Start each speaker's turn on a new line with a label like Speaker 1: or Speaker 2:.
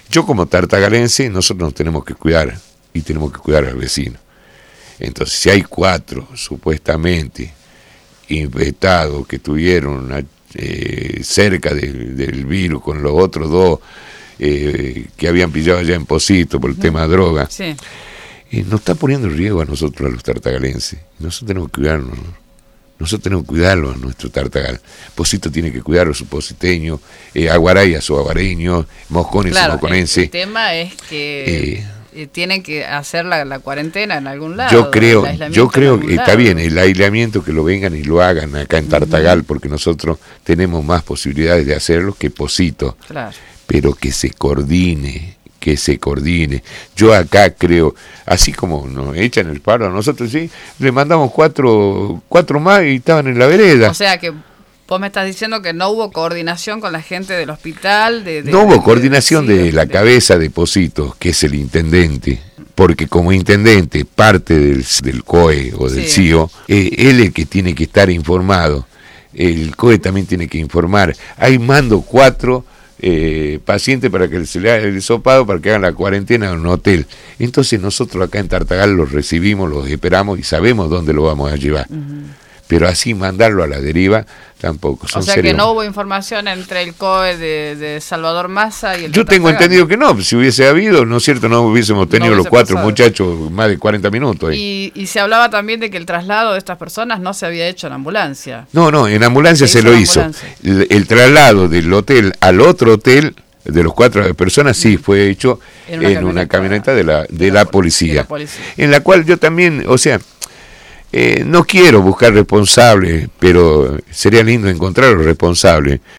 Speaker 1: Yo como tartagalense, nosotros nos tenemos que cuidar y tenemos que cuidar al vecino. Entonces, si hay 4 supuestamente infectados que tuvieron cerca del virus con los otros 2 que habían pillado allá en Pocito por el tema de droga,
Speaker 2: Sí.
Speaker 1: Nos está poniendo en riesgo a nosotros, a los tartagalenses. Nosotros tenemos que cuidarnos, ¿no? Nosotros tenemos que cuidarlo a nuestro Tartagal. Pocito tiene que cuidarlo a su positeño, Aguaray a su aguareño, Moscón a su mosconense.
Speaker 2: El tema es que tienen que hacer la cuarentena en algún lado.
Speaker 1: Yo creo que está bien el aislamiento, que lo vengan y lo hagan acá en Tartagal, porque nosotros tenemos más posibilidades de hacerlo que Pocito.
Speaker 2: Claro.
Speaker 1: Pero que se coordine. Yo acá creo, así como nos echan el paro a nosotros, sí, le mandamos 4 más y estaban en la vereda.
Speaker 2: O sea que vos me estás diciendo que no hubo coordinación con la gente del hospital.
Speaker 1: No hubo coordinación de la cabeza de Pocito, que es el intendente, porque como intendente, parte del COE o del CIO, él es el que tiene que estar informado. El COE también tiene que informar. Ahí mando 4 pacientes para que se le haga el hisopado, para que hagan la cuarentena en un hotel. Entonces nosotros acá en Tartagal los recibimos, los esperamos y sabemos dónde lo vamos a llevar. Pero así mandarlo a la deriva tampoco.
Speaker 2: O sea que no hubo información entre el COE de Salvador Massa y el
Speaker 1: Yo tengo entendido que no, si hubiese habido, ¿no es cierto? No hubiésemos tenido los 4 muchachos más de 40 minutos ahí.
Speaker 2: Y se hablaba también de que el traslado de estas personas no se había hecho en ambulancia.
Speaker 1: No, en ambulancia se lo hizo. El traslado del hotel al otro hotel de los 4 personas sí fue hecho en una camioneta de la policía, en la cual yo también, o sea, no quiero buscar responsables, pero sería lindo encontrar los responsables.